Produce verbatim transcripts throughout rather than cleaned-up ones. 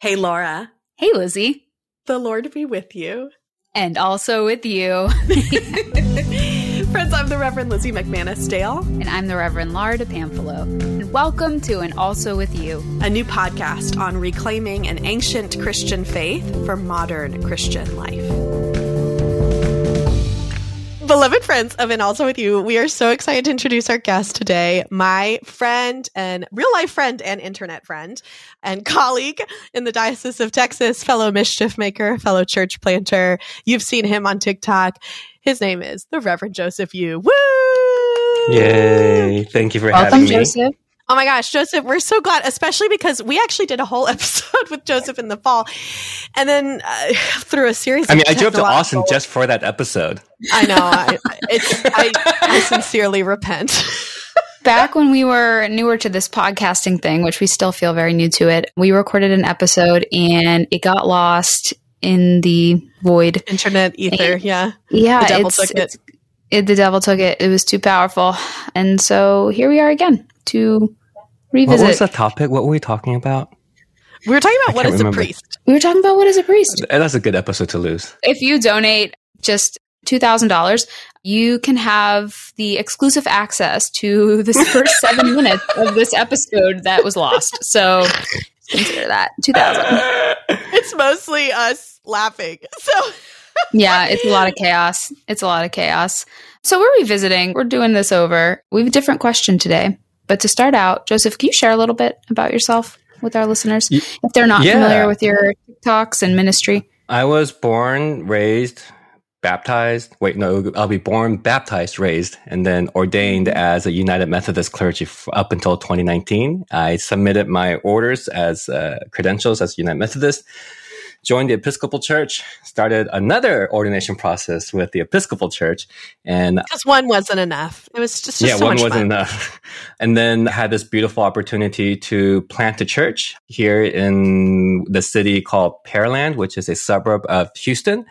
Hey, Laura. Hey, Lizzie. The Lord be with you. And also with you. Friends, I'm the Reverend Lizzie McManus Dale. And I'm the Reverend Laura DePamphilo. And welcome to And Also With You, a new podcast on reclaiming an ancient Christian faith for modern Christian life. Beloved friends of And Also With You, we are so excited to introduce our guest today, my friend and real-life friend and internet friend and colleague in the Diocese of Texas, fellow mischief maker, fellow church planter. You've seen him on TikTok. His name is the Reverend Joseph Yu. Woo! Yay! Thank you for welcome, having me. Joseph. Oh my gosh, Joseph, we're so glad, especially because we actually did a whole episode with Joseph in the fall. And then uh, through a series I of mean, I drove to Austin technological- just for that episode. I know. I, it's, I, I sincerely repent. Back when we were newer to this podcasting thing, which we still feel very new to it, we recorded an episode and it got lost in the void. Internet ether, and, yeah. Yeah. The devil it's, took it's, it. it. The devil took it. It was too powerful. And so here we are again to revisit. What was the topic? What were we talking about? We were talking about I what can't is remember. a priest. We were talking about what is a priest. That's a good episode to lose. If you donate just two thousand dollars, you can have the exclusive access to this first seven minutes of this episode that was lost. So consider that two thousand dollars. It's mostly us laughing. So Yeah, it's a lot of chaos. It's a lot of chaos. So we're revisiting. We're doing this over. We have a different question today. But to start out, Joseph, can you share a little bit about yourself with our listeners Y- if they're not yeah. familiar with your TikToks and ministry? I was born, raised, baptized. Wait, no, I'll be born, baptized, raised, and then ordained as a United Methodist clergy f- up until twenty nineteen. I submitted my orders as uh, credentials as United Methodist. Joined the Episcopal Church, started another ordination process with the Episcopal Church, and because one wasn't enough. It was just, just yeah, so one much wasn't fun. enough. And then had this beautiful opportunity to plant a church here in the city called Pearland, which is a suburb of Houston.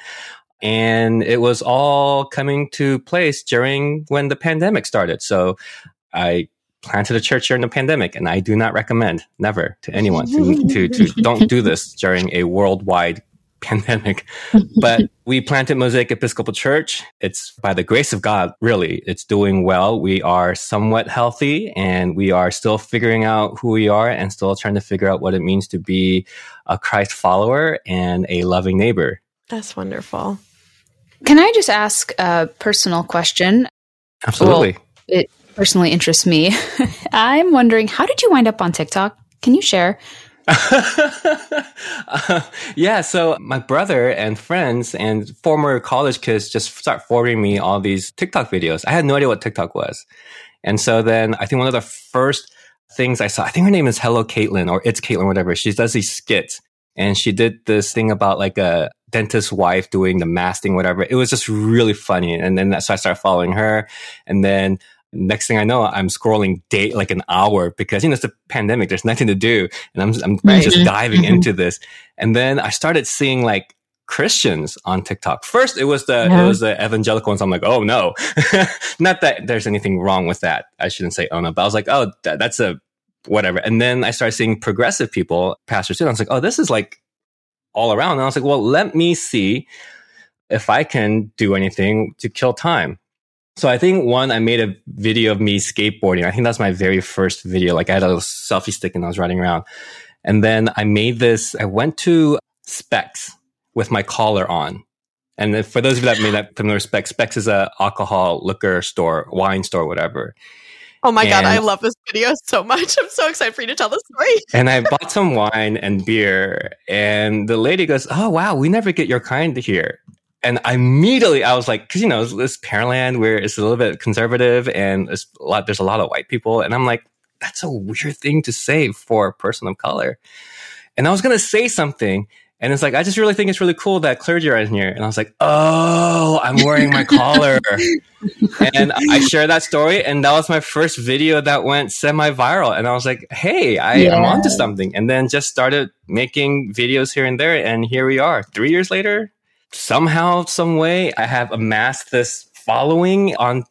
And it was all coming to place during when the pandemic started. So I planted a church during the pandemic, and I do not recommend, never, to anyone to, to, to don't do this during a worldwide pandemic. But we planted Mosaic Episcopal Church. It's by the grace of God, really. It's doing well. We are somewhat healthy, and we are still figuring out who we are and still trying to figure out what it means to be a Christ follower and a loving neighbor. That's wonderful. Can I just ask a personal question? Absolutely. Well, it personally interests me. I'm wondering, how did you wind up on TikTok? Can you share? uh, yeah, so my brother and friends and former college kids just start forwarding me all these TikTok videos. I had no idea what TikTok was. And so then I think one of the first things I saw, I think her name is Hello Caitlin or It's Caitlin, whatever. She does these skits. And she did this thing about like a dentist's wife doing the mask thing, whatever. It was just really funny. And then so I started following her. And then next thing I know, I'm scrolling date like an hour because, you know, it's a pandemic. There's nothing to do. And I'm, I'm Right. just diving into this. And then I started seeing like Christians on TikTok. First, it was the, Yeah. it was the evangelical ones. I'm like, oh no, not that there's anything wrong with that. I shouldn't say, oh no, but I was like, oh, that, that's a whatever. And then I started seeing progressive people, pastors too. And I was like, oh, this is like all around. And I was like, well, let me see if I can do anything to kill time. So I think one, I made a video of me skateboarding. I think that's my very first video. Like I had a little selfie stick and I was riding around. And then I made this, I went to Specs with my collar on. And if, for those of you that may not familiar with Specs, Specs is a alcohol liquor store, wine store, whatever. Oh my God, And- I love this video so much. I'm so excited for you to tell the story. And I bought some wine and beer, and the lady goes, "Oh wow, we never get your kind here." And I immediately, I was like, because you know, it's this Pearland where it's a little bit conservative, and it's a lot, there's a lot of white people, and I'm like, that's a weird thing to say for a person of color. And I was gonna say something, and it's like, I just really think it's really cool that clergy are in here. And I was like, oh, I'm wearing my collar. And I shared that story, and that was my first video that went semi-viral. And I was like, hey, I, Yeah. I'm onto something. And then just started making videos here and there. And here we are. Three years later, somehow, some way, I have amassed this following on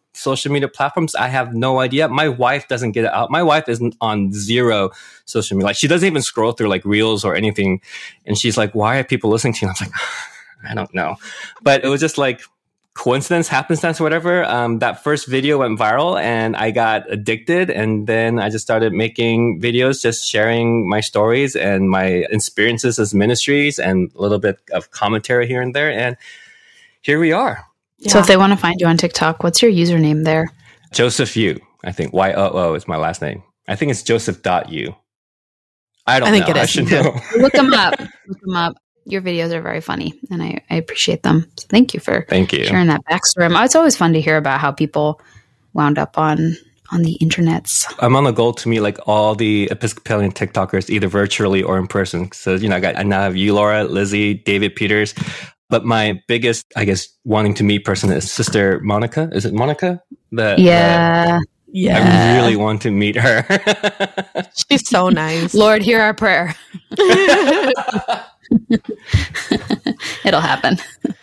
social media platforms? I have no idea. My wife doesn't get it out. My wife isn't on zero social media. Like, she doesn't even scroll through like reels or anything. And she's like, why are people listening to you? And I was like, I don't know. But it was just like coincidence, happenstance, or whatever. Um, that first video went viral and I got addicted. And then I just started making videos, just sharing my stories and my experiences as ministries and a little bit of commentary here and there. And here we are. So yeah. If they want to find you on TikTok, what's your username there? Joseph Yu, I think. Y O O is my last name. I think it's joseph.yu. I don't I think know. it is. I should know. Look them up. Look them up. Your videos are very funny, and I, I appreciate them. So thank you for thank you. sharing that backstory. It's always fun to hear about how people wound up on on the internets. I'm on a goal to meet like all the Episcopalian TikTokers, either virtually or in person. So, you know, I got I now have you, Laura, Lizzie, David Peters. But my biggest, I guess, wanting to meet person is Sister Monica. Is it Monica? The, yeah. The, yeah. I really want to meet her. She's so nice. Lord, hear our prayer. It'll happen.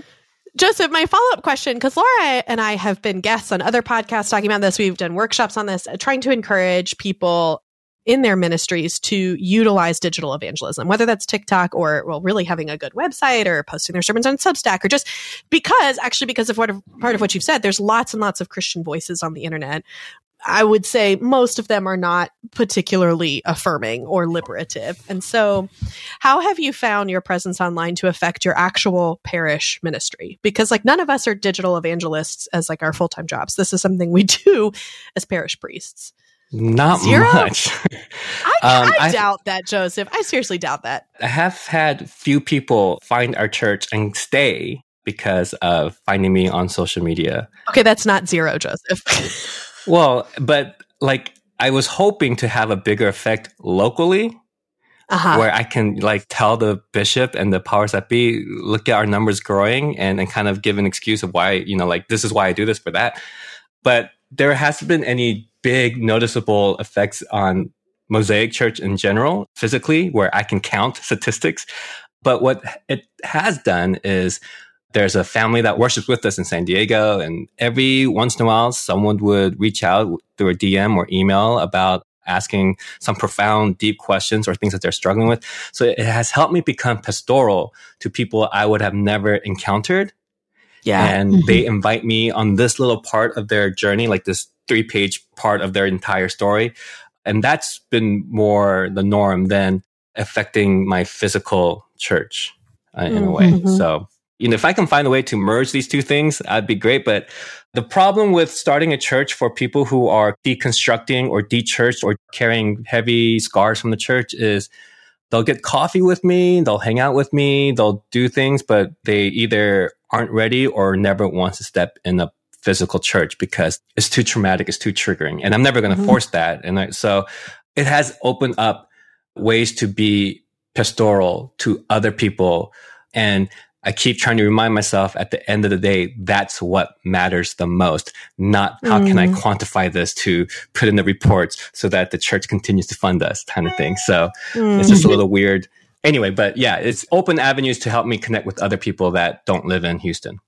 Joseph, my follow-up question, because Laura and I have been guests on other podcasts talking about this. We've done workshops on this, trying to encourage people in their ministries to utilize digital evangelism, whether that's TikTok or, well, really having a good website or posting their sermons on Substack, or just because, actually, because of what part of what you've said, there's lots and lots of Christian voices on the internet. I would say most of them are not particularly affirming or liberative. And so how have you found your presence online to affect your actual parish ministry? Because like none of us are digital evangelists as like our full-time jobs. This is something we do as parish priests. Not Zero? much. I, um, I I doubt that, Joseph. I seriously doubt that. I have had few people find our church and stay because of finding me on social media. Okay, that's not zero, Joseph. Well, but like I was hoping to have a bigger effect locally, uh-huh. where I can like tell the bishop and the powers that be, look at our numbers growing and, and kind of give an excuse of why, you know, like this is why I do this for that. But there hasn't been any big noticeable effects on Mosaic Church in general, physically, where I can count statistics. But what it has done is there's a family that worships with us in San Diego, and every once in a while, someone would reach out through a D M or email about asking some profound, deep questions or things that they're struggling with. So it has helped me become pastoral to people I would have never encountered. Yeah. And mm-hmm. they invite me on this little part of their journey, like this three-page part of their entire story. And that's been more the norm than affecting my physical church uh, in mm-hmm. a way. So, you know, if I can find a way to merge these two things, that'd be great. But the problem with starting a church for people who are deconstructing or de-churched or carrying heavy scars from the church is they'll get coffee with me, they'll hang out with me, they'll do things, but they either aren't ready or never want to step in a physical church because it's too traumatic, it's too triggering. And I'm never going to mm-hmm. force that. And I, so it has opened up ways to be pastoral to other people. And I keep trying to remind myself at the end of the day, that's what matters the most. Not how mm. can I quantify this to put in the reports so that the church continues to fund us kind of thing. So mm. it's just a little weird. Anyway, but yeah, it's open avenues to help me connect with other people that don't live in Houston.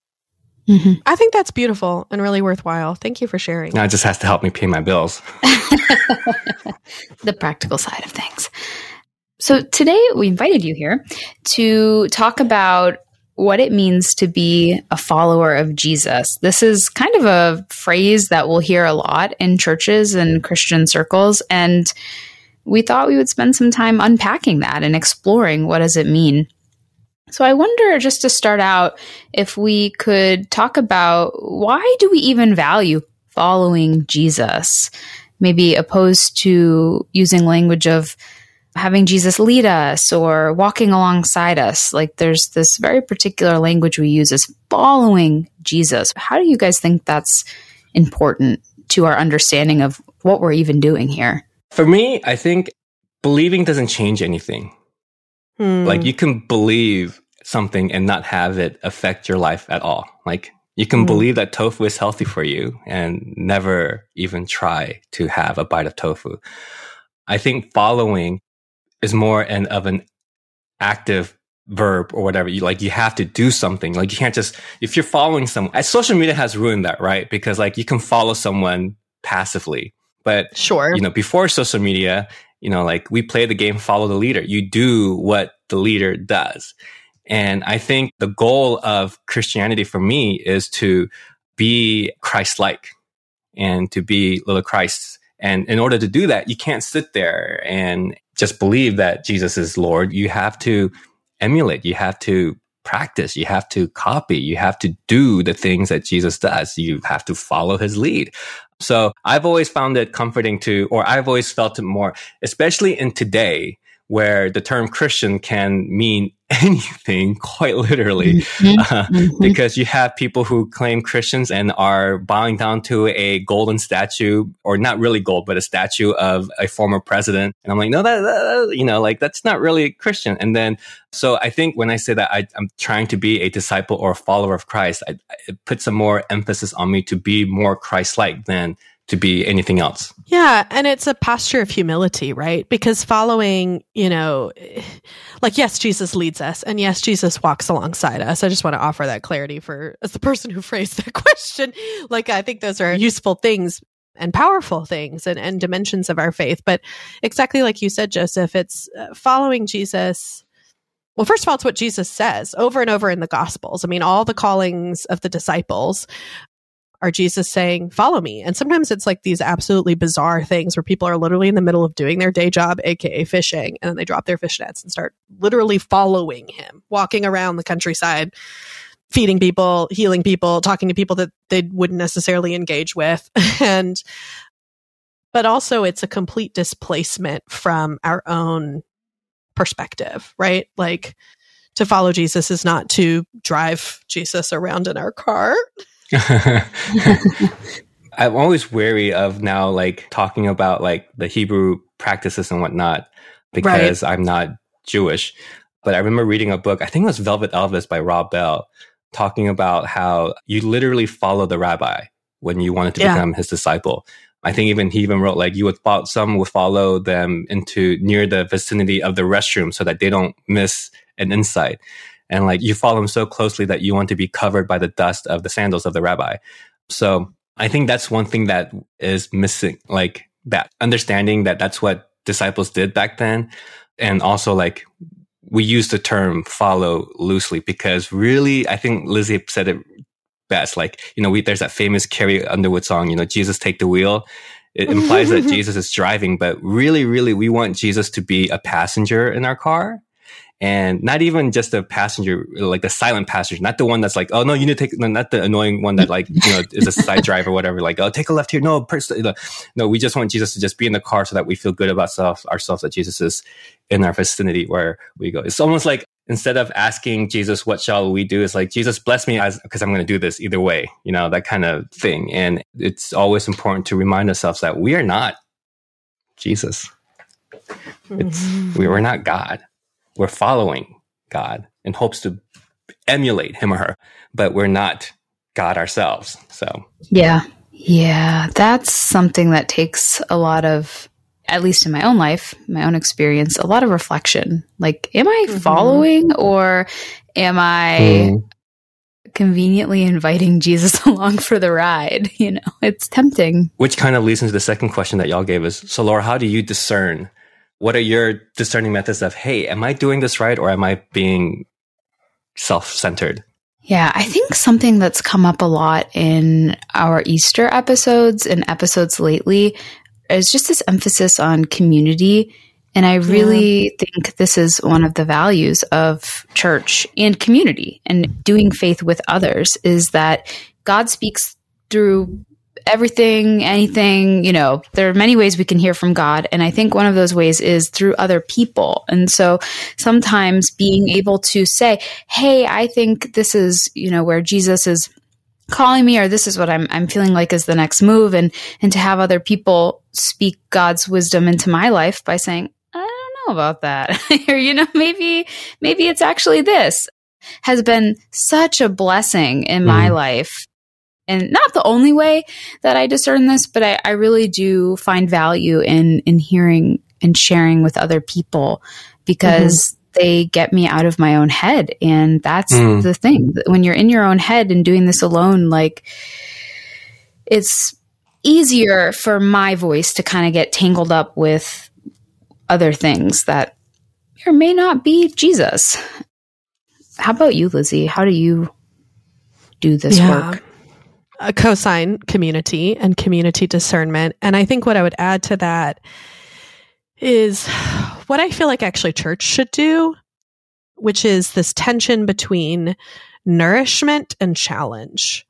Mm-hmm. I think that's beautiful and really worthwhile. Thank you for sharing. Now it just has to help me pay my bills. The practical side of things. So today we invited you here to talk about what it means to be a follower of Jesus. This is kind of a phrase that we'll hear a lot in churches and Christian circles. And we thought we would spend some time unpacking that and exploring what does it mean. So I wonder, just to start out, if we could talk about why do we even value following Jesus? Maybe opposed to using language of having Jesus lead us or walking alongside us. Like there's this very particular language we use as following Jesus. How do you guys think that's important to our understanding of what we're even doing here? For me, I think believing doesn't change anything. Hmm. Like you can believe something and not have it affect your life at all. Like you can hmm. believe that tofu is healthy for you and never even try to have a bite of tofu. I think following is more an, of an active verb or whatever. You like, you have to do something. Like you can't just, if you're following someone, social media has ruined that, right? Because like you can follow someone passively, but sure, you know, before social media, you know, like we play the game, follow the leader. You do what the leader does. And I think the goal of Christianity for me is to be Christ-like and to be little Christs. And in order to do that, you can't sit there and just believe that Jesus is Lord. You have to emulate. You have to practice. You have to copy. You have to do the things that Jesus does. You have to follow his lead. So I've always found it comforting to, or I've always felt it more, especially in today, where the term Christian can mean anything, quite literally, mm-hmm. Uh, mm-hmm. because you have people who claim Christians and are bowing down to a golden statue, or not really gold, but a statue of a former president. And I'm like, no, that, that you know, like that's not really Christian. And then, so I think when I say that I, I'm trying to be a disciple or a follower of Christ, I, it puts some more emphasis on me to be more Christ-like than to be anything else. Yeah. And it's a posture of humility, right? Because following, you know, like, yes, Jesus leads us, and yes, Jesus walks alongside us. I just want to offer that clarity for, as the person who phrased that question. Like, I think those are useful things and powerful things and, and dimensions of our faith. But exactly like you said, Joseph, it's uh, following Jesus. Well, first of all, it's what Jesus says over and over in the Gospels. I mean, all the callings of the disciples are Jesus saying, follow me. And sometimes it's like these absolutely bizarre things where people are literally in the middle of doing their day job, A K A fishing, and then they drop their fish nets and start literally following him, walking around the countryside, feeding people, healing people, talking to people that they wouldn't necessarily engage with. And, but also it's a complete displacement from our own perspective, right? Like, to follow Jesus is not to drive Jesus around in our car. I'm always wary of now, like talking about like the Hebrew practices and whatnot, because right. I'm not Jewish. But I remember reading a book, I think it was Velvet Elvis by Rob Bell, talking about how you literally follow the rabbi when you wanted to yeah. become his disciple. I think even he even wrote like you would follow, some would follow them into near the vicinity of the restroom so that they don't miss an insight. And like you follow him so closely that you want to be covered by the dust of the sandals of the rabbi. So I think that's one thing that is missing, like that understanding that that's what disciples did back then. And also like we use the term follow loosely because really, I think Lizzie said it best. Like, you know, we, there's that famous Carrie Underwood song, you know, Jesus Take the Wheel. It implies that Jesus is driving, but really, really, we want Jesus to be a passenger in our car. And not even just a passenger, like the silent passenger, not the one that's like, oh no, you need to take, no, not the annoying one that like, you know, is a side driver or whatever. Like, oh, take a left here. No, pers- no, we just want Jesus to just be in the car so that we feel good about self, ourselves, that Jesus is in our vicinity where we go. It's almost like instead of asking Jesus, what shall we do? It's like, Jesus, bless me as, because I'm going to do this either way, you know, that kind of thing. And it's always important to remind ourselves that we are not Jesus. It's, we are not God. We're following God in hopes to emulate him or her, but we're not God ourselves. So, yeah. Yeah. That's something that takes a lot of, at least in my own life, my own experience, a lot of reflection. Like, am I mm-hmm. following or am I mm. conveniently inviting Jesus along for the ride? You know, it's tempting. Which kind of leads into the second question that y'all gave us. So, Laura, how do you discern? What are your discerning methods of, hey, am I doing this right or am I being self-centered? Yeah, I think something that's come up a lot in our Easter episodes and episodes lately is just this emphasis on community. And I really yeah. think this is one of the values of church and community and doing faith with others is that God speaks through everything, anything, you know, there are many ways we can hear from God. And I think one of those ways is through other people. And so sometimes being able to say, hey, I think this is, you know, where Jesus is calling me, or this is what I'm I'm feeling like is the next move. And, and to have other people speak God's wisdom into my life by saying, I don't know about that. Or, you know, maybe, maybe it's actually this has been such a blessing in mm. my life. And not the only way that I discern this, but I, I really do find value in in hearing and sharing with other people because they get me out of my own head. And that's Mm. the thing. When you're in your own head and doing this alone, like, it's easier for my voice to kind of get tangled up with other things that may or may not be Jesus. How about you, Lizzie? How do you do this Yeah. work? A cosign community and community discernment. And I think what I would add to that is what I feel like actually church should do, which is this tension between nourishment and challenge.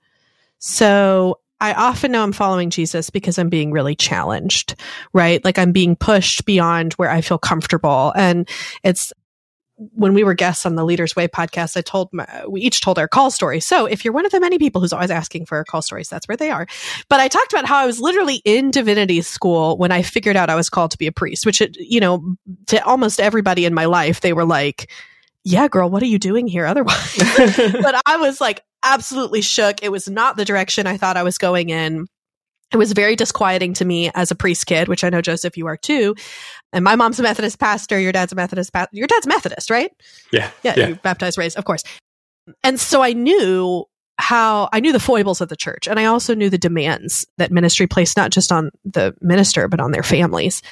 So I often know I'm following Jesus because I'm being really challenged, right? Like I'm being pushed beyond where I feel comfortable. And it's when we were guests on the Leaders Way podcast, I told my, we each told our call stories. So if you're one of the many people who's always asking for call stories, that's where they are. But I talked about how I was literally in divinity school when I figured out I was called to be a priest, which, it, you know, to almost everybody in my life, they were like, yeah, girl, what are you doing here otherwise? But I was like absolutely shook. It was not the direction I thought I was going in. It was very disquieting to me as a priest kid, which I know, Joseph, you are too. And my mom's a Methodist pastor. Your dad's a Methodist pastor. Your dad's Methodist, right? Yeah. Yeah, yeah. you baptized, raised, of course. And so I knew how, I knew the foibles of the church. And I also knew the demands that ministry placed, not just on the minister, but on their families.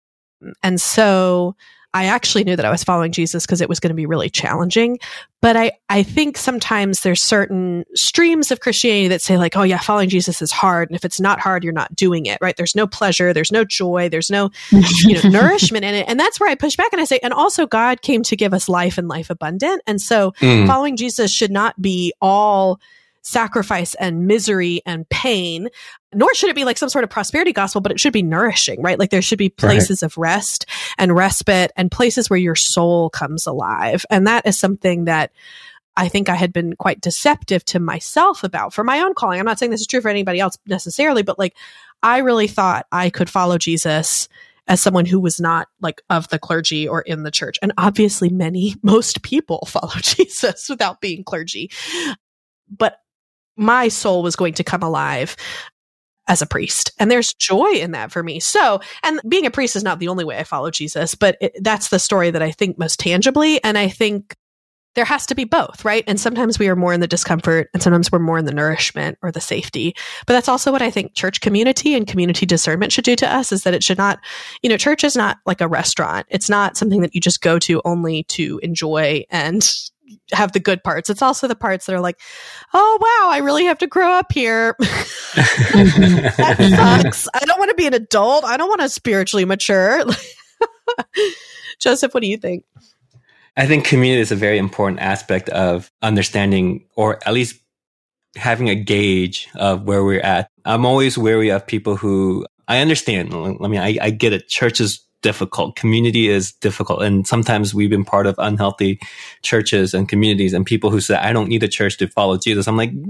And so I actually knew that I was following Jesus because it was going to be really challenging. But I, I think sometimes there's certain streams of Christianity that say like, oh yeah, following Jesus is hard. And if it's not hard, you're not doing it, right? There's no pleasure. There's no joy. There's no, you know, nourishment in it. And that's where I push back and I say, and also God came to give us life and life abundant. And so Mm. following Jesus should not be all sacrifice and misery and pain, nor should it be like some sort of prosperity gospel, but it should be nourishing, right? Like there should be places right. of rest and respite and places where your soul comes alive. And that is something that I think I had been quite deceptive to myself about for my own calling. I'm not saying this is true for anybody else necessarily, but like I really thought I could follow Jesus as someone who was not like of the clergy or in the church. And obviously many, most people follow Jesus without being clergy. But my soul was going to come alive as a priest. And there's joy in that for me. So, and being a priest is not the only way I follow Jesus, but it, that's the story that I think most tangibly. And I think there has to be both, right? And sometimes we are more in the discomfort and sometimes we're more in the nourishment or the safety. But that's also what I think church community and community discernment should do to us, is that it should not, you know, church is not like a restaurant. It's not something that you just go to only to enjoy and have the good parts. It's also the parts that are like, oh, wow, I really have to grow up here. That sucks. I don't want to be an adult. I don't want to spiritually mature. Joseph, what do you think? I think community is a very important aspect of understanding, or at least having a gauge of where we're at. I'm always wary of people who, I understand. I mean, I, I get it. Church is difficult. Community is difficult. And sometimes we've been part of unhealthy churches and communities, and people who say, I don't need a church to follow Jesus. I'm like,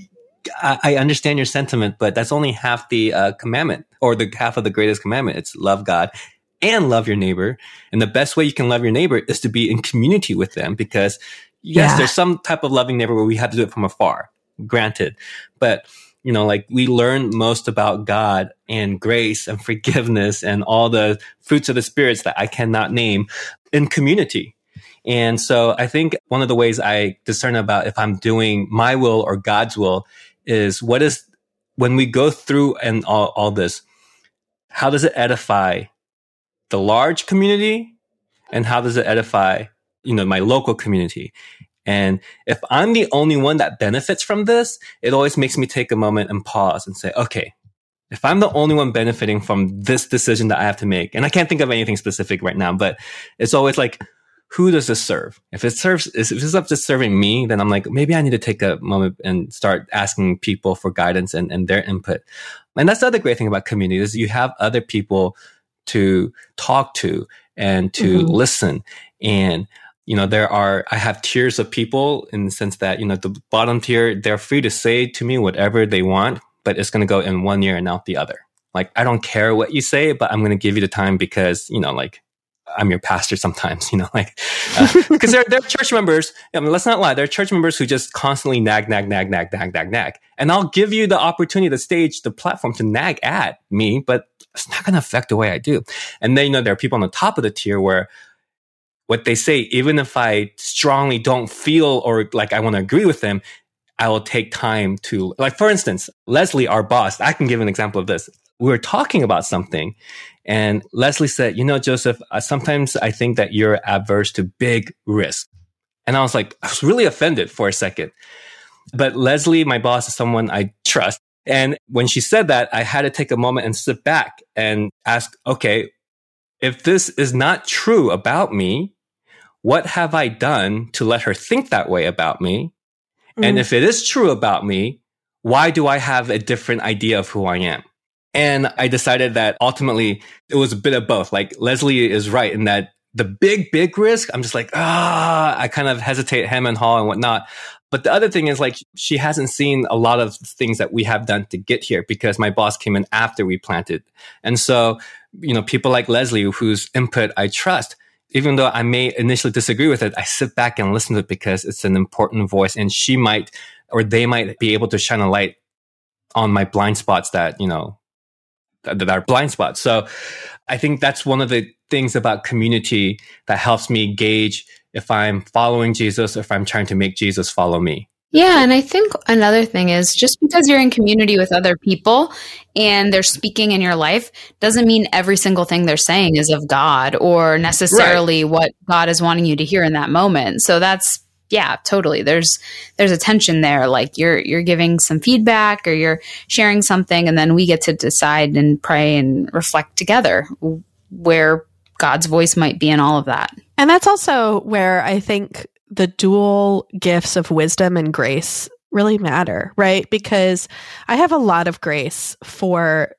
I, I understand your sentiment, but that's only half the uh, commandment, or the half of the greatest commandment. It's love God and love your neighbor. And the best way you can love your neighbor is to be in community with them, because yes, yeah. there's some type of loving neighbor where we have to do it from afar, granted. But you know, like we learn most about God and grace and forgiveness and all the fruits of the spirits that I cannot name in community. And so I think one of the ways I discern about if I'm doing my will or God's will is what is, when we go through and all, all this, how does it edify the large community, and how does it edify, you know, my local community? And if I'm the only one that benefits from this, it always makes me take a moment and pause and say, okay, if I'm the only one benefiting from this decision that I have to make, and I can't think of anything specific right now, but it's always like, who does this serve? If it serves, if it's up to serving me, then I'm like, maybe I need to take a moment and start asking people for guidance and, and their input. And that's the other great thing about community, is you have other people to talk to and to mm-hmm. listen. And you know, there are, I have tiers of people in the sense that, you know, the bottom tier, they're free to say to me whatever they want, but it's going to go in one ear and out the other. Like, I don't care what you say, but I'm going to give you the time because, you know, like, I'm your pastor sometimes, you know, like, because uh, they're, they're church members. I mean, let's not lie. They're church members who just constantly nag, nag, nag, nag, nag, nag, nag. And I'll give you the opportunity, the stage, the platform to nag at me, but it's not going to affect the way I do. And then, you know, there are people on the top of the tier where what they say, even if I strongly don't feel or like I want to agree with them, I will take time to, like, for instance, Leslie, our boss, I can give an example of this. We were talking about something and Leslie said, you know, Joseph, uh, sometimes I think that you're adverse to big risk. And I was like, I was really offended for a second. But Leslie, my boss, is someone I trust. And when she said that, I had to take a moment and sit back and ask, okay, if this is not true about me, what have I done to let her think that way about me? Mm. And if it is true about me, why do I have a different idea of who I am? And I decided that ultimately it was a bit of both. Like Leslie is right in that the big, big risk, I'm just like, ah, I kind of hesitate, hem and haw and whatnot. But the other thing is like, she hasn't seen a lot of things that we have done to get here because my boss came in after we planted. And so, you know, people like Leslie, whose input I trust, even though I may initially disagree with it, I sit back and listen to it because it's an important voice and she might, or they might be able to shine a light on my blind spots that, you know, that, that are blind spots. So I think that's one of the things about community that helps me gauge if I'm following Jesus or if I'm trying to make Jesus follow me. Yeah. And I think another thing is just because you're in community with other people and they're speaking in your life doesn't mean every single thing they're saying is of God or necessarily right. what God is wanting you to hear in that moment. So that's, yeah, totally. There's, there's a tension there. Like you're, you're giving some feedback or you're sharing something and then we get to decide and pray and reflect together where God's voice might be in all of that. And that's also where I think the dual gifts of wisdom and grace really matter, right? Because I have a lot of grace for,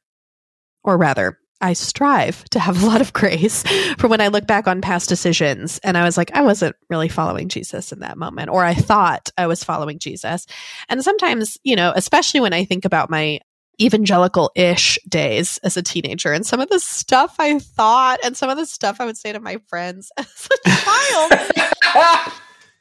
or rather, I strive to have a lot of grace for when I look back on past decisions and I was like, I wasn't really following Jesus in that moment, or I thought I was following Jesus. And sometimes, you know, especially when I think about my evangelical-ish days as a teenager and some of the stuff I thought and some of the stuff I would say to my friends as a child.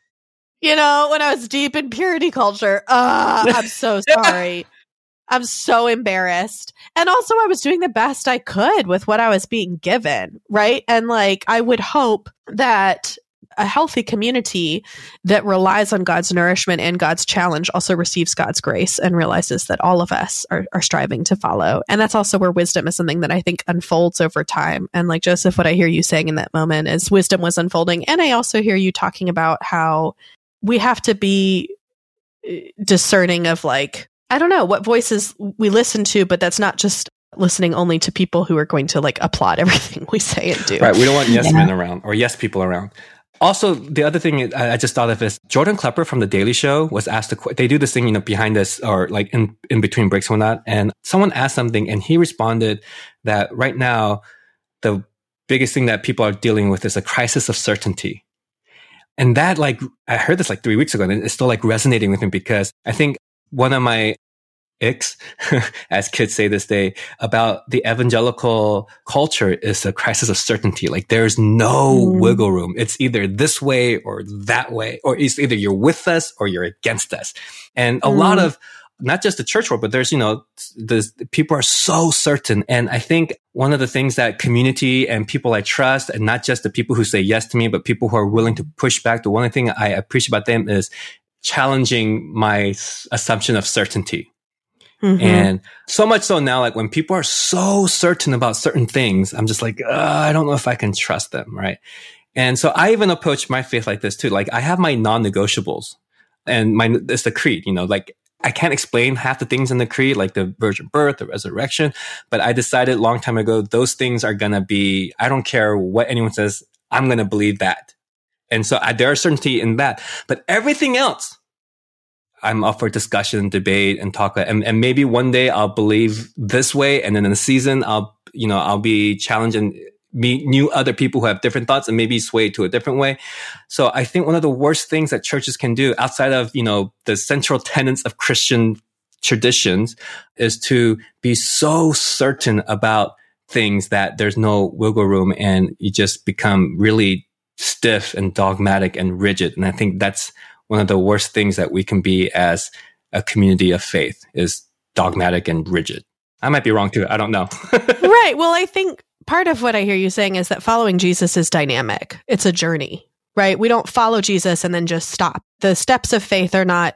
You know, when I was deep in purity culture, uh, I'm so sorry. I'm so embarrassed. And also I was doing the best I could with what I was being given, right? And like, I would hope that a healthy community that relies on God's nourishment and God's challenge also receives God's grace and realizes that all of us are, are striving to follow. And that's also where wisdom is something that I think unfolds over time. And like Joseph, what I hear you saying in that moment is wisdom was unfolding. And I also hear you talking about how we have to be discerning of like, I don't know what voices we listen to, but that's not just listening only to people who are going to like applaud everything we say and do. Right. We don't want yes yeah. men around or yes people around. Also, the other thing I just thought of is Jordan Klepper from The Daily Show was asked, a, they do this thing, you know, behind us or like in, in between breaks and whatnot. And someone asked something and he responded that right now, the biggest thing that people are dealing with is a crisis of certainty. And that like, I heard this like three weeks ago and it's still like resonating with me because I think one of my icks, as kids say this day, about the evangelical culture is a crisis of certainty. Like there's no mm. wiggle room. It's either this way or that way, or it's either you're with us or you're against us. And a mm. lot of, not just the church world, but there's, you know, there's, people are so certain. And I think one of the things that community and people I trust, and not just the people who say yes to me, but people who are willing to push back, the one thing I appreciate about them is challenging my assumption of certainty. Mm-hmm. And so much so now, like when people are so certain about certain things, I'm just like, uh, I don't know if I can trust them. Right. And so I even approach my faith like this too. Like I have my non-negotiables and my, it's the creed, you know, like I can't explain half the things in the creed, like the virgin birth, the resurrection, but I decided a long time ago, those things are going to be, I don't care what anyone says, I'm going to believe that. And so I, there is certainty in that, but everything else, I'm up for discussion, debate, and talk. And, and maybe one day I'll believe this way. And then in the season, I'll, you know, I'll be challenged and meet new other people who have different thoughts and maybe sway to a different way. So I think one of the worst things that churches can do outside of, you know, the central tenets of Christian traditions is to be so certain about things that there's no wiggle room and you just become really stiff and dogmatic and rigid. And I think that's one of the worst things that we can be as a community of faith is dogmatic and rigid. I might be wrong too. I don't know. Right. Well, I think part of what I hear you saying is that following Jesus is dynamic. It's a journey, right? We don't follow Jesus and then just stop. The steps of faith are not,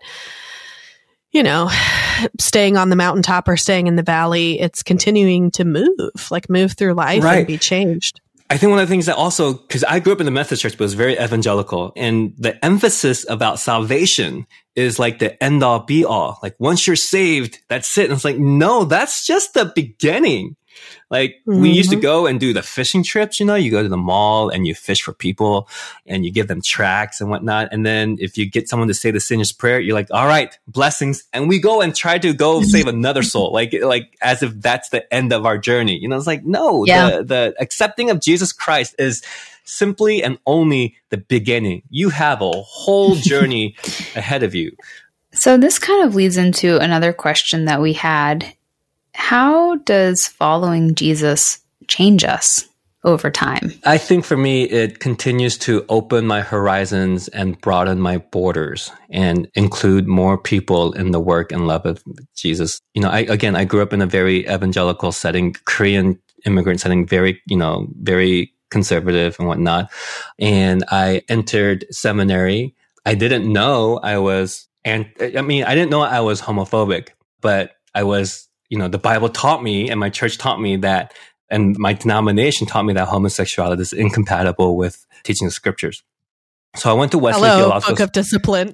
you know, staying on the mountaintop or staying in the valley. It's continuing to move, like move through life right. and be changed. I think one of the things that also, because I grew up in the Methodist church, but it was very evangelical, and the emphasis about salvation is like the end all be all. Like once you're saved, that's it. And it's like, no, that's just the beginning. Like mm-hmm. we used to go and do the fishing trips, you know, you go to the mall and you fish for people and you give them tracts and whatnot. And then if you get someone to say the sinner's prayer, you're like, all right, blessings. And we go and try to go save another soul, like, like as if that's the end of our journey. You know, it's like, no, yeah. the, the accepting of Jesus Christ is simply and only the beginning. You have a whole journey ahead of you. So this kind of leads into another question that we had. How does following Jesus change us over time? I think for me, it continues to open my horizons and broaden my borders and include more people in the work and love of Jesus. You know, I, again, I grew up in a very evangelical setting, Korean immigrant setting, very, you know, very conservative and whatnot. And I entered seminary. I didn't know I was, and I mean, I didn't know I was homophobic, but I was, you know, the Bible taught me and my church taught me that, and my denomination taught me that homosexuality is incompatible with teaching the scriptures. So I went to Wesley Hello, Theological. Book of Discipline.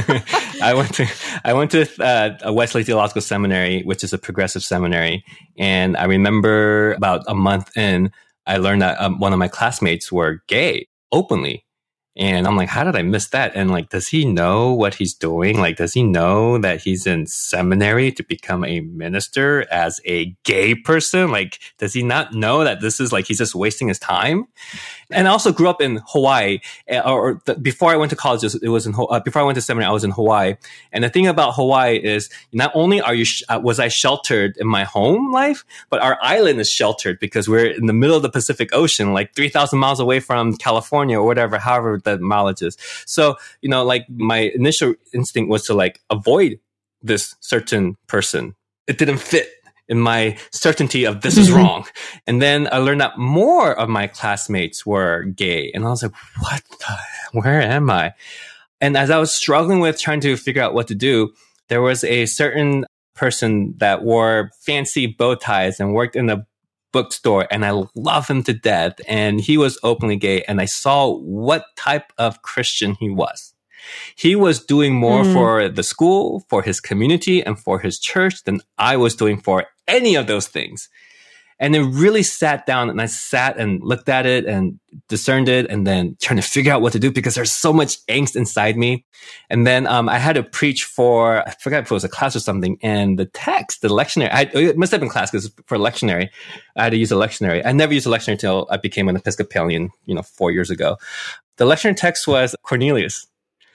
I went to I went to uh, a Wesley Theological Seminary, which is a progressive seminary, and I remember about a month in, I learned that um, one of my classmates were gay openly. And I'm like, how did I miss that? And like, does he know what he's doing? Like, does he know that he's in seminary to become a minister as a gay person? Like, does he not know that this is like, he's just wasting his time? And I also grew up in Hawaii, or, or the, before I went to college, it was in, uh, before I went to seminary, I was in Hawaii. And the thing about Hawaii is not only are you, sh- was I sheltered in my home life, but our island is sheltered because we're in the middle of the Pacific Ocean, like three thousand miles away from California or whatever, however the mileage is. So, you know, like my initial instinct was to like avoid this certain person. It didn't fit in my certainty of this is wrong. And then I learned that more of my classmates were gay. And I was like, what the, where am I? And as I was struggling with trying to figure out what to do, there was a certain person that wore fancy bow ties and worked in a bookstore, and I love him to death. And he was openly gay. And I saw what type of Christian he was. He was doing more mm. for the school, for his community, and for his church than I was doing for any of those things. And it really sat down, and I sat and looked at it and discerned it, and then trying to figure out what to do because there's so much angst inside me. And then um, I had to preach for, I forgot if it was a class or something, and the text, the lectionary, I, it must have been class because for lectionary, I had to use a lectionary. I never used a lectionary until I became an Episcopalian, you know, four years ago. The lectionary text was Cornelius.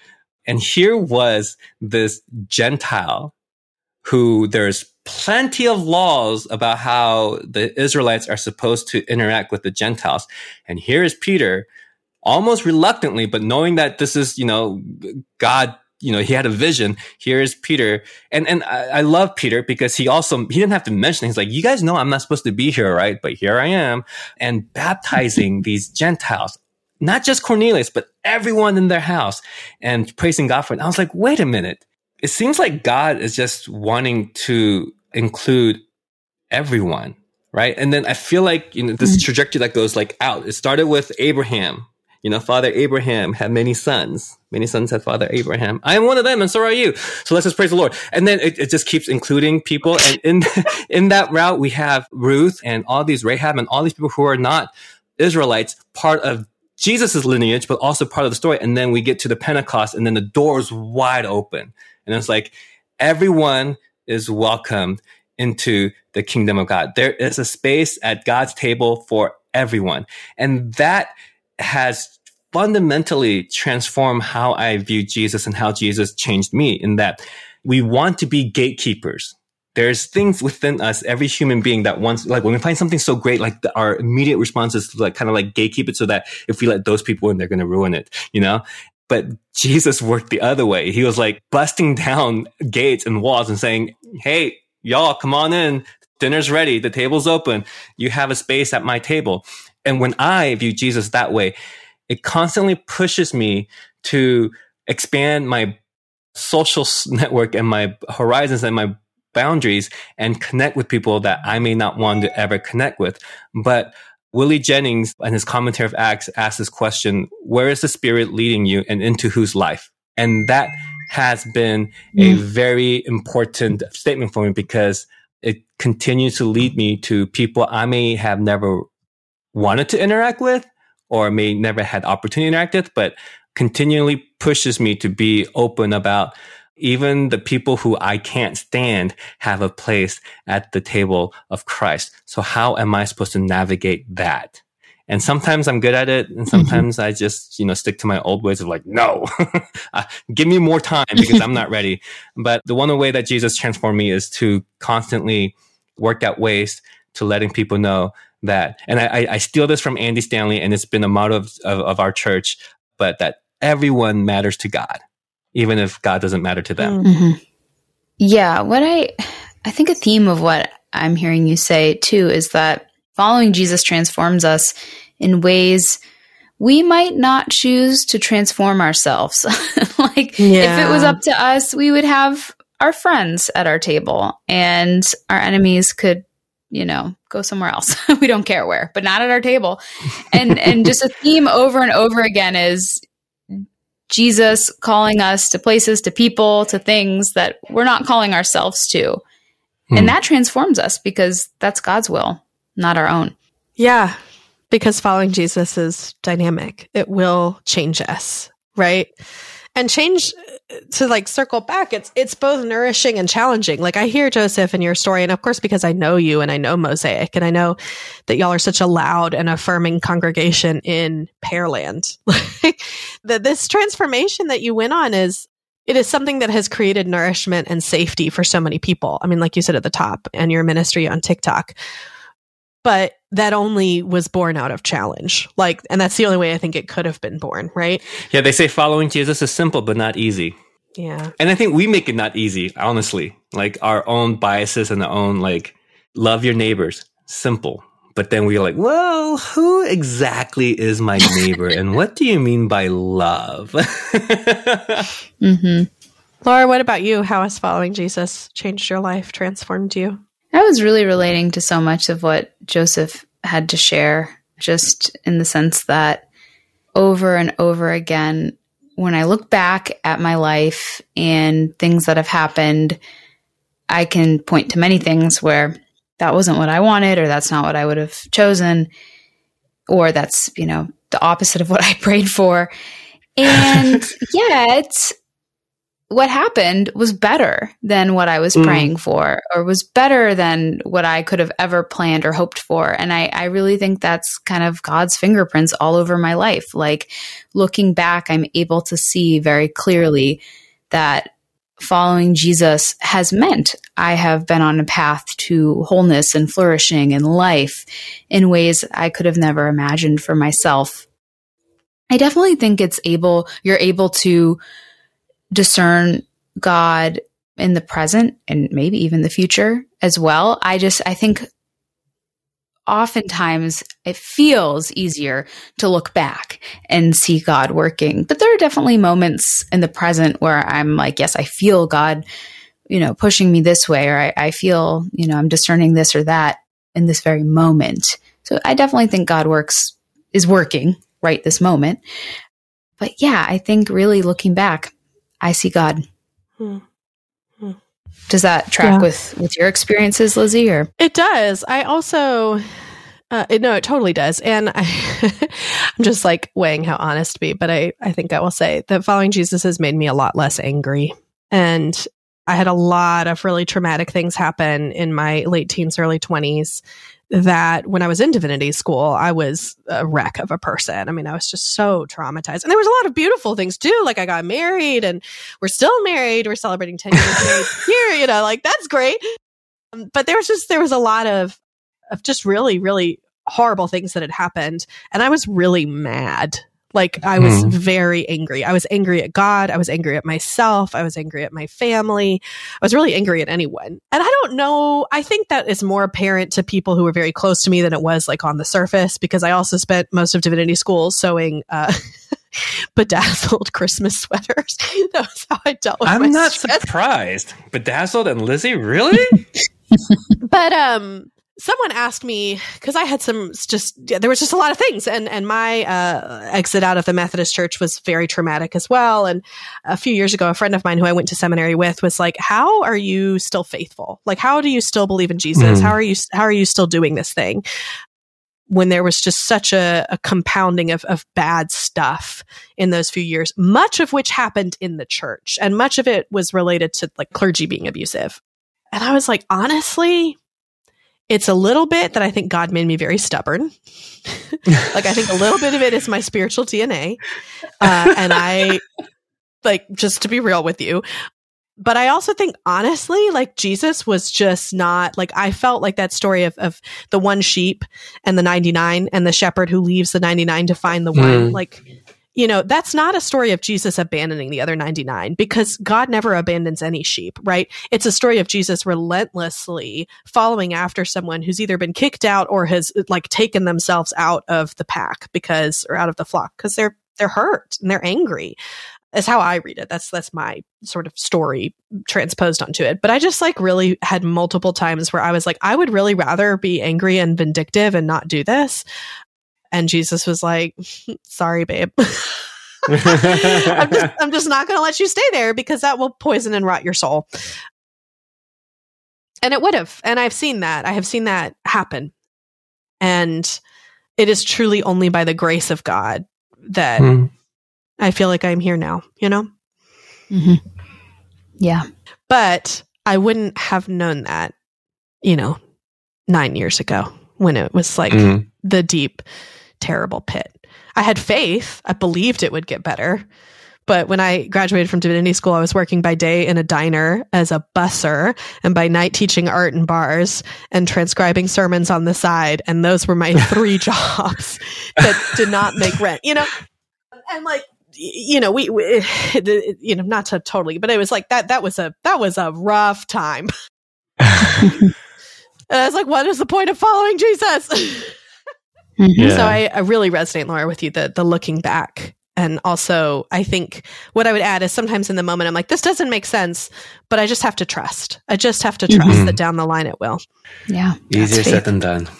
And here was this Gentile who there's plenty of laws about how the Israelites are supposed to interact with the Gentiles. And here is Peter, almost reluctantly, but knowing that this is, you know, God, you know, he had a vision. Here is Peter. And, and I, I love Peter because he also, he didn't have to mention it. He's like, you guys know I'm not supposed to be here, right? But here I am, and baptizing these Gentiles. Not just Cornelius, but everyone in their house, and praising God for it. And I was like, wait a minute. It seems like God is just wanting to include everyone, right? And then I feel like, you know, this mm-hmm. trajectory that goes like out. It started with Abraham. You know, Father Abraham had many sons. Many sons had Father Abraham. I am one of them, and so are you. So let's just praise the Lord. And then it, it just keeps including people. And in in that route, we have Ruth and all these Rahab and all these people who are not Israelites, part of Jesus' lineage, but also part of the story. And then we get to the Pentecost, and then the door is wide open. And it's like everyone is welcomed into the kingdom of God. There is a space at God's table for everyone. And that has fundamentally transformed how I view Jesus and how Jesus changed me, in that we want to be gatekeepers. There's things within us, every human being that wants, like when we find something so great, like the, our immediate response is to like kind of like gatekeep it so that if we let those people in, they're going to ruin it, you know? But Jesus worked the other way. He was like busting down gates and walls and saying, hey, y'all, come on in. dinner's ready. The table's open. You have a space at my table. And when I view Jesus that way, it constantly pushes me to expand my social network and my horizons and my boundaries and connect with people that I may not want to ever connect with. But Willie Jennings, in his commentary of Acts, asks this question, where is the Spirit leading you and into whose life? And that has been a very important statement for me because it continues to lead me to people I may have never wanted to interact with or may never had opportunity to interact with, but continually pushes me to be open about even the people who I can't stand have a place at the table of Christ. So how am I supposed to navigate that? And sometimes I'm good at it. And sometimes mm-hmm. I just, you know, stick to my old ways of like, no, uh, give me more time because I'm not ready. But the one way that Jesus transformed me is to constantly work out ways to letting people know that, and I, I steal this from Andy Stanley, and it's been a motto of, of, of our church, but that everyone matters to God, even if God doesn't matter to them. Mm-hmm. Yeah. What I, I think a theme of what I'm hearing you say too is that following Jesus transforms us in ways we might not choose to transform ourselves. Like yeah. if it was up to us, we would have our friends at our table and our enemies could, you know, go somewhere else. We don't care where, but not at our table. And, and just a theme over and over again is Jesus calling us to places, to people, to things that we're not calling ourselves to. Hmm. And that transforms us because that's God's will, not our own. Yeah, because following Jesus is dynamic. It will change us, right? And change, to like circle back, it's it's both nourishing and challenging. Like I hear, Joseph, in your story, and of course, because I know you and I know Mosaic, and I know that y'all are such a loud and affirming congregation in Pearland. That this transformation that you went on is, it is something that has created nourishment and safety for so many people. I mean, like you said at the top, and your ministry on TikTok. But that only was born out of challenge. Like, and that's the only way I think it could have been born, right? Yeah, they say following Jesus is simple, but not easy. Yeah. And I think we make it not easy, honestly. Like our own biases and our own, like, love your neighbors. Simple. But then we're like, well, who exactly is my neighbor? And what do you mean by love? Mm-hmm. Laura, what about you? How has following Jesus changed your life, transformed you? I was really relating to so much of what Joseph had to share, just in the sense that over and over again, when I look back at my life and things that have happened, I can point to many things where that wasn't what I wanted, or that's not what I would have chosen, or that's, you know, the opposite of what I prayed for. And yet, what happened was better than what I was mm. praying for, or was better than what I could have ever planned or hoped for. And I, I really think that's kind of God's fingerprints all over my life. Like looking back, I'm able to see very clearly that following Jesus has meant I have been on a path to wholeness and flourishing in life in ways I could have never imagined for myself. I definitely think it's able, you're able to discern God in the present and maybe even the future as well. I just, I think oftentimes it feels easier to look back and see God working. But there are definitely moments in the present where I'm like, yes, I feel God, you know, pushing me this way, or I, I feel, you know, I'm discerning this or that in this very moment. So I definitely think God works, is working right this moment. But yeah, I think really looking back, I see God. Hmm. Hmm. Does that track yeah. with, with your experiences, Lizzie? Or it does. I also, uh, it, no, it totally does. And I, I'm just like weighing how honest to be, but I, I think I will say that following Jesus has made me a lot less angry. And I had a lot of really traumatic things happen in my late teens, early twenties, that when I was in divinity school, I was a wreck of a person. I mean, I was just so traumatized. And there was a lot of beautiful things too. Like I got married and we're still married. We're celebrating ten years married here, you know, like that's great. Um, but there was just, there was a lot of, of just really, really horrible things that had happened. And I was really mad. Like I was Mm. very angry. I was angry at God. I was angry at myself. I was angry at my family. I was really angry at anyone. And I don't know. I think that is more apparent to people who were very close to me than it was like on the surface, because I also spent most of divinity school sewing uh, bedazzled Christmas sweaters. That was how I dealt with my I'm not stress. surprised. Bedazzled and Lizzie, really? But um, someone asked me, because I had some just yeah, there was just a lot of things, and and my uh, exit out of the Methodist Church was very traumatic as well. And a few years ago, a friend of mine who I went to seminary with was like, "How are you still faithful? Like, how do you still believe in Jesus? Mm. How are you how are you still doing this thing?" When there was just such a, a compounding of, of bad stuff in those few years, much of which happened in the church, and much of it was related to like clergy being abusive. And I was like, honestly, it's a little bit that I think God made me very stubborn. Like, I think a little bit of it is my spiritual D N A. Uh, and I, like, just to be real with you, but I also think, honestly, like, Jesus was just not, like, I felt like that story of, of the one sheep and the ninety-nine and the shepherd who leaves the ninety-nine to find the one. Mm. Like, you know, that's not a story of Jesus abandoning the other ninety-nine, because God never abandons any sheep, right? It's a story of Jesus relentlessly following after someone who's either been kicked out or has like taken themselves out of the pack because, or out of the flock, because they're, they're hurt and they're angry. That's how I read it. That's, that's my sort of story transposed onto it. But I just like really had multiple times where I was like, I would really rather be angry and vindictive and not do this. And Jesus was like, sorry, babe. I'm just, I'm just not going to let you stay there, because that will poison and rot your soul. And it would have. And I've seen that. I have seen that happen. And it is truly only by the grace of God that mm. I feel like I'm here now, you know? Mm-hmm. Yeah. But I wouldn't have known that, you know, nine years ago when it was like mm. the deep, terrible pit. I had faith. I believed it would get better. But when I graduated from divinity school, I was working by day in a diner as a busser, and by night teaching art in bars and transcribing sermons on the side. And those were my three jobs that did not make rent, you know? And like, you know, we, we, you know, not to totally, but it was like that, that was a, that was a rough time. And I was like, what is the point of following Jesus? Yeah. So I, I really resonate, Laura, with you, the the looking back. And also, I think what I would add is sometimes in the moment, I'm like, this doesn't make sense, but I just have to trust. I just have to trust mm-hmm. that down the line it will. Yeah. Easier said than done.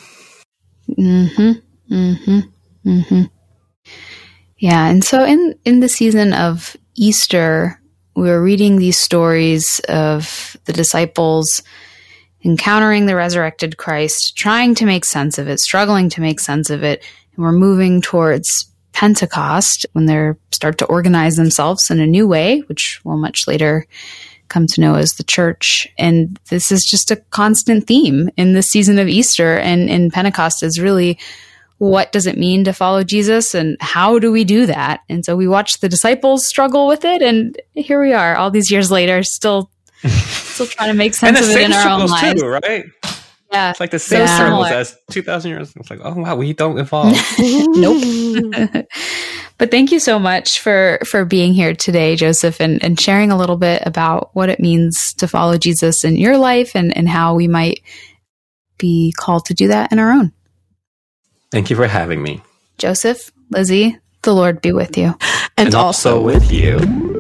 Mm-hmm. Mm-hmm. Mm-hmm. Yeah. And so in, in the season of Easter, we were reading these stories of the disciples encountering the resurrected Christ, trying to make sense of it, struggling to make sense of it. And we're moving towards Pentecost, when they start to organize themselves in a new way, which we'll much later come to know as the church. And this is just a constant theme in this season of Easter and in Pentecost is really, what does it mean to follow Jesus and how do we do that? And so we watched the disciples struggle with it. And here we are all these years later, still Still trying to make sense of it in our own lives. Too, right? Yeah. It's like the same yeah. struggles as two thousand years. It's like, oh, wow, we don't evolve. Nope. But thank you so much for, for being here today, Joseph, and, and sharing a little bit about what it means to follow Jesus in your life and, and how we might be called to do that in our own. Thank you for having me. Joseph, Lizzie, the Lord be with you. And, and also with you.